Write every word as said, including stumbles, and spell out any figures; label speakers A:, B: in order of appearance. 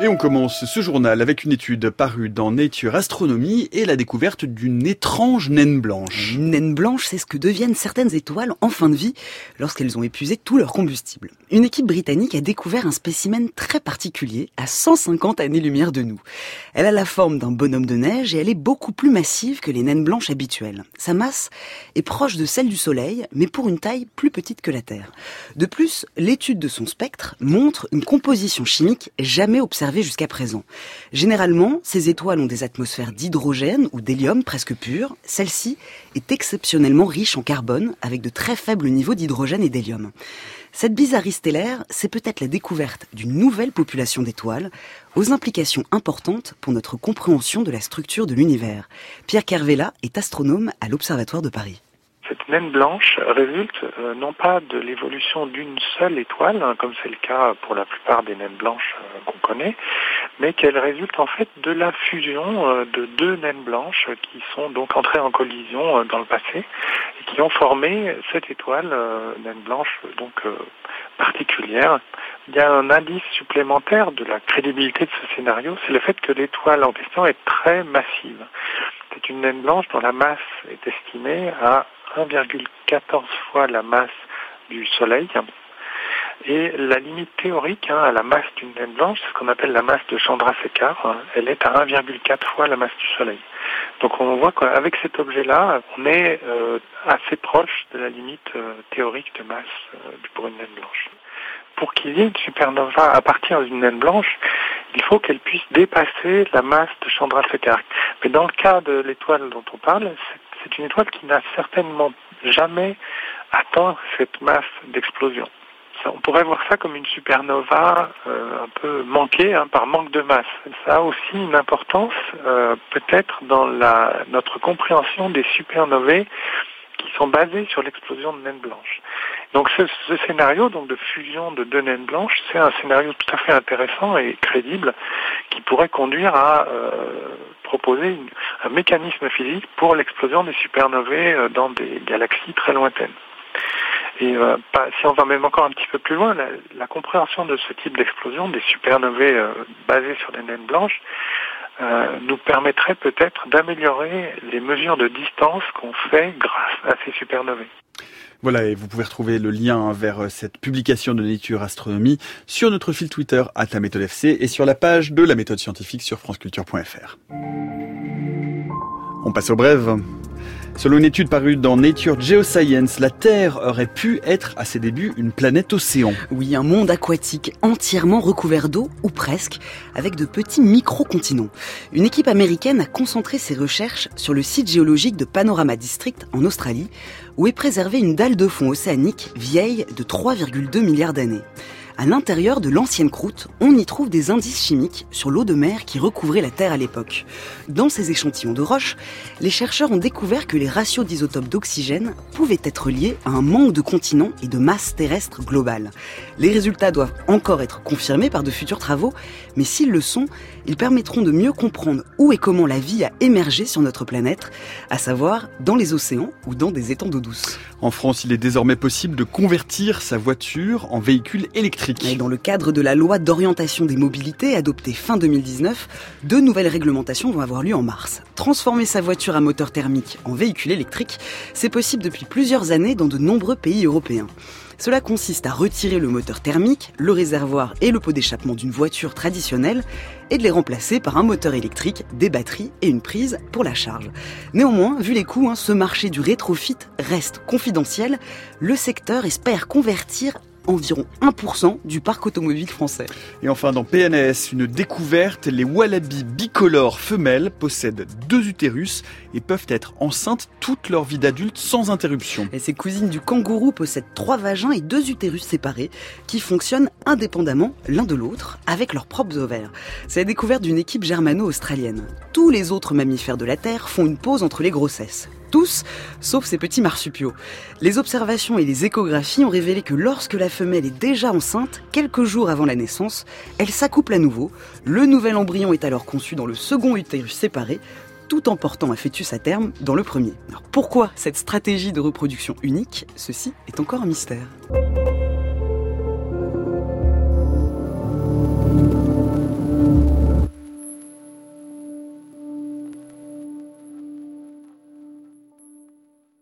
A: Et on commence ce journal avec une étude parue dans Nature Astronomy et la découverte d'une étrange naine blanche.
B: Une naine blanche, c'est ce que deviennent certaines étoiles en fin de vie lorsqu'elles ont épuisé tout leur combustible. Une équipe britannique a découvert un spécimen très particulier à cent cinquante années-lumière de nous. Elle a la forme d'un bonhomme de neige et elle est beaucoup plus massive que les naines blanches habituelles. Sa masse est proche de celle du Soleil, mais pour une taille plus petite que la Terre. De plus, l'étude de son spectre montre une composition chimique jamais observée jusqu'à présent. Généralement, ces étoiles ont des atmosphères d'hydrogène ou d'hélium presque pures. Celle-ci est exceptionnellement riche en carbone, avec de très faibles niveaux d'hydrogène et d'hélium. Cette bizarrerie stellaire, c'est peut-être la découverte d'une nouvelle population d'étoiles, aux implications importantes pour notre compréhension de la structure de l'univers. Pierre Kervella est astronome à l'Observatoire de Paris.
C: Cette naine blanche résulte euh, non pas de l'évolution d'une seule étoile, hein, comme c'est le cas pour la plupart des naines blanches euh, qu'on connaît, mais qu'elle résulte en fait de la fusion euh, de deux naines blanches qui sont donc entrées en collision euh, dans le passé et qui ont formé cette étoile, euh, naine blanche donc euh, particulière. Il y a un indice supplémentaire de la crédibilité de ce scénario, c'est le fait que l'étoile en question est très massive. C'est une naine blanche dont la masse est estimée à un virgule quatorze fois la masse du Soleil. Et la limite théorique hein, à la masse d'une naine blanche, c'est ce qu'on appelle la masse de Chandrasekhar, hein, elle est à un virgule quatre fois la masse du Soleil. Donc on voit qu'avec cet objet-là, on est euh, assez proche de la limite euh, théorique de masse euh, pour une naine blanche. Pour qu'il y ait une supernova à partir d'une naine blanche, il faut qu'elle puisse dépasser la masse de Chandrasekhar. Mais dans le cas de l'étoile dont on parle, c'est C'est une étoile qui n'a certainement jamais atteint cette masse d'explosion. Ça, on pourrait voir ça comme une supernova euh, un peu manquée hein, par manque de masse. Ça a aussi une importance euh, peut-être dans la, notre compréhension des supernovae qui sont basées sur l'explosion de naines blanches. Donc ce, ce scénario donc de fusion de deux naines blanches, c'est un scénario tout à fait intéressant et crédible qui pourrait conduire à euh, proposer une, un mécanisme physique pour l'explosion des supernovae euh, dans des galaxies très lointaines. Et euh, pas, si on va même encore un petit peu plus loin, la, la compréhension de ce type d'explosion, des supernovae euh, basées sur des naines blanches, euh, nous permettrait peut-être d'améliorer les mesures de distance qu'on fait grâce à ces supernovae.
A: Voilà, et vous pouvez retrouver le lien vers cette publication de Nature Astronomy sur notre fil Twitter arobase la méthode F C et sur la page de la méthode scientifique sur franceculture point f r. On passe aux brèves. Selon une étude parue dans Nature Geoscience, la Terre aurait pu être à ses débuts une planète océan.
B: Oui, un monde aquatique entièrement recouvert d'eau, ou presque, avec de petits micro-continents. Une équipe américaine a concentré ses recherches sur le site géologique de Panorama District en Australie, où est préservée une dalle de fond océanique vieille de trois virgule deux milliards d'années. À l'intérieur de l'ancienne croûte, on y trouve des indices chimiques sur l'eau de mer qui recouvrait la Terre à l'époque. Dans ces échantillons de roches, les chercheurs ont découvert que les ratios d'isotopes d'oxygène pouvaient être liés à un manque de continents et de masse terrestre globale. Les résultats doivent encore être confirmés par de futurs travaux, mais s'ils le sont, ils permettront de mieux comprendre où et comment la vie a émergé sur notre planète, à savoir dans les océans ou dans des étangs d'eau douce.
A: En France, il est désormais possible de convertir sa voiture en véhicule électrique.
B: Et dans le cadre de la loi d'orientation des mobilités adoptée fin deux mille dix-neuf, deux nouvelles réglementations vont avoir lieu en mars. Transformer sa voiture à moteur thermique en véhicule électrique, c'est possible depuis plusieurs années dans de nombreux pays européens. Cela consiste à retirer le moteur thermique, le réservoir et le pot d'échappement d'une voiture traditionnelle et de les remplacer par un moteur électrique, des batteries et une prise pour la charge. Néanmoins, vu les coûts, hein, ce marché du rétrofit reste confidentiel. Le secteur espère convertir environ un pour cent du parc automobile français.
A: Et enfin, dans P N A S, une découverte, les wallabys bicolores femelles possèdent deux utérus et peuvent être enceintes toute leur vie d'adulte sans interruption.
B: Et ces cousines du kangourou possèdent trois vagins et deux utérus séparés qui fonctionnent indépendamment l'un de l'autre avec leurs propres ovaires. C'est la découverte d'une équipe germano-australienne. Tous les autres mammifères de la Terre font une pause entre les grossesses. Tous, sauf ces petits marsupiaux. Les observations et les échographies ont révélé que lorsque la femelle est déjà enceinte, quelques jours avant la naissance, elle s'accouple à nouveau. Le nouvel embryon est alors conçu dans le second utérus séparé, tout en portant un fœtus à terme dans le premier. Alors pourquoi cette stratégie de reproduction unique ? Ceci est encore un mystère.